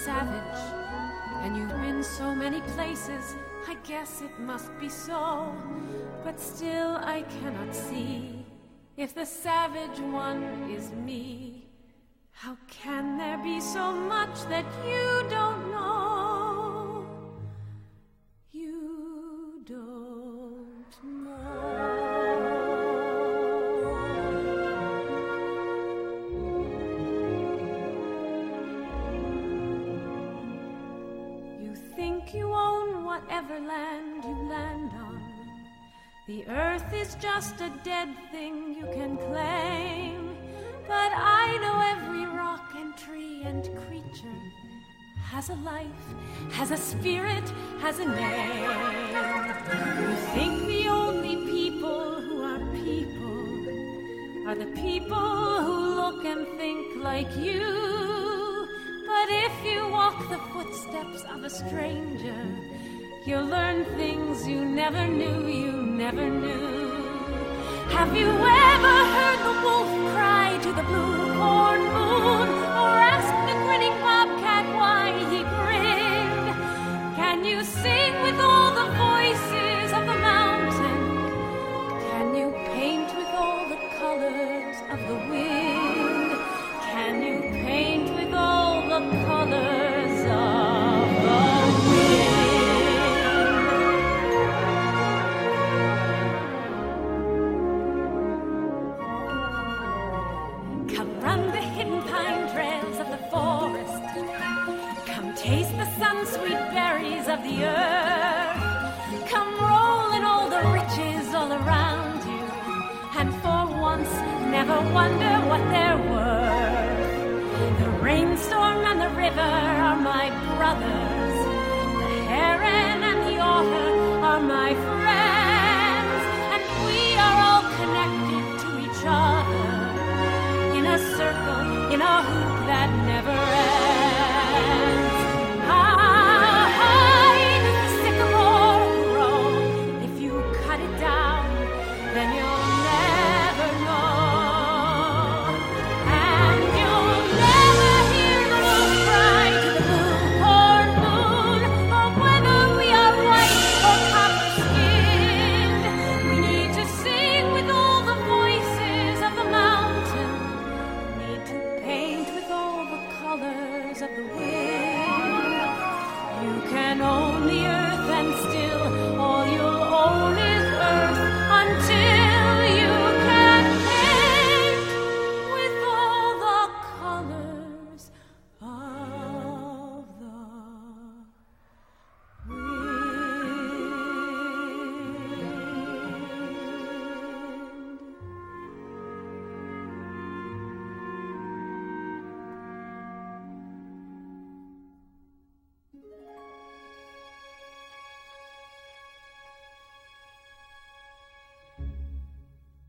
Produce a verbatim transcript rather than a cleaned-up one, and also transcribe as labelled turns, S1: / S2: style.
S1: savage, and you've been so many places, I guess it must be so. But still I cannot see if the savage one is me. How can there be so much that you don't know? You don't know. You think you own whatever land you land on. The earth is just a dead thing you can claim. But I know every rock and tree and creature has a life, has a spirit, has a name. You think the only people who are people are the people who look and think like you. But if you walk the footsteps of a stranger, you'll learn things you never knew, you never knew. Have you ever heard the wolf cry to the blue corn moon, or asked the grinning bobcat why he grinned? Can you sing with all the voices of the mountain? Can you paint with all the colors of the wind? Can you paint with all the colors of the wind? Of the earth, come roll in all the riches all around you, and for once never wonder what they're worth. The rainstorm and the river are my brothers, the heron and the otter are my friends, and we are all connected to each other in a circle, in a hoop that never ends. Then you